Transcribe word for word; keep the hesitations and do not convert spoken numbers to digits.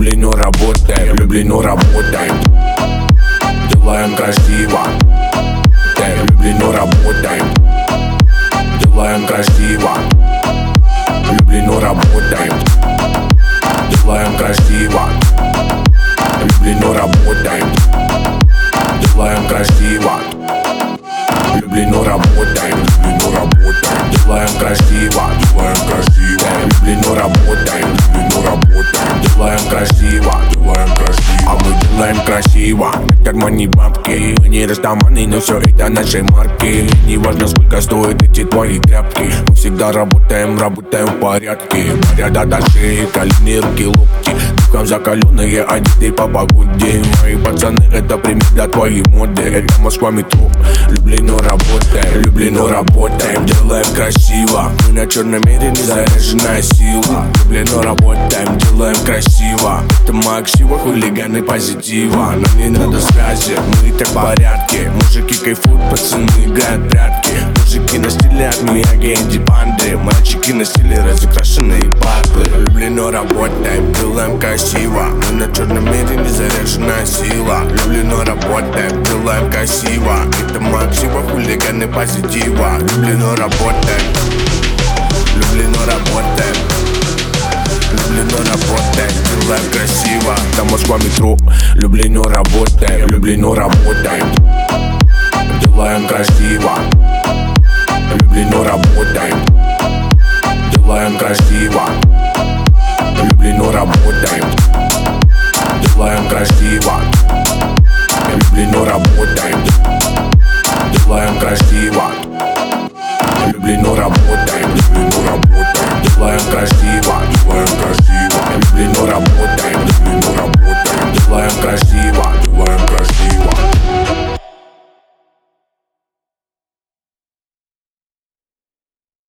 Люблено работаем, люблено работаем, делаем красиво. Люблено работаем, делаем красиво. Люблено работаем, делаем красиво. Люблено работаем, делаем красиво. Люблено работаем, люблено работаем, делаем красиво, делаем красиво. Люблено работаем, люблено работаем, делаем красиво, делаем красиво. А мы делаем красиво, в кармане бабки. Мы не растаманы, но все это наши марки. Не важно, сколько стоят эти твои тряпки. Мы всегда работаем, работаем в порядке. Порядок до шеи, колени, руки, локти. Духом закаленные, одетые по погоде. Мои пацаны, это пример для твоей моды. Это Москва, метро. Люблено работаем, люблено работаем, делаем красиво. Мы на черном мере, заряженная сила. Люблено работаем, делаем красиво. Это Максива, хулиганы позитива. Нам не надо связи, мы так в порядке. Мужики кайфуют, пацаны играют прятки. Мужики на стиле от Мияги, Энди Банды. Мальчики на стиле разукрашенные бабы. Люблено работаем, делаем красиво. Мы на черном мере, заряженная сила. Люблено работаем, делаем красиво. Это Максива, хулиганы позитива. Люблено работаем, люблено работаем, люблено работаем, делаем красиво. Там Москва, метро. Люблено работаем, люблено работаем, делаем красиво. Люблено работаем, делаем красиво. Люблено работаем, делаем красиво. Люблено работаем, делаем красиво. Люблено работаем, люблено работаем, делаем красиво.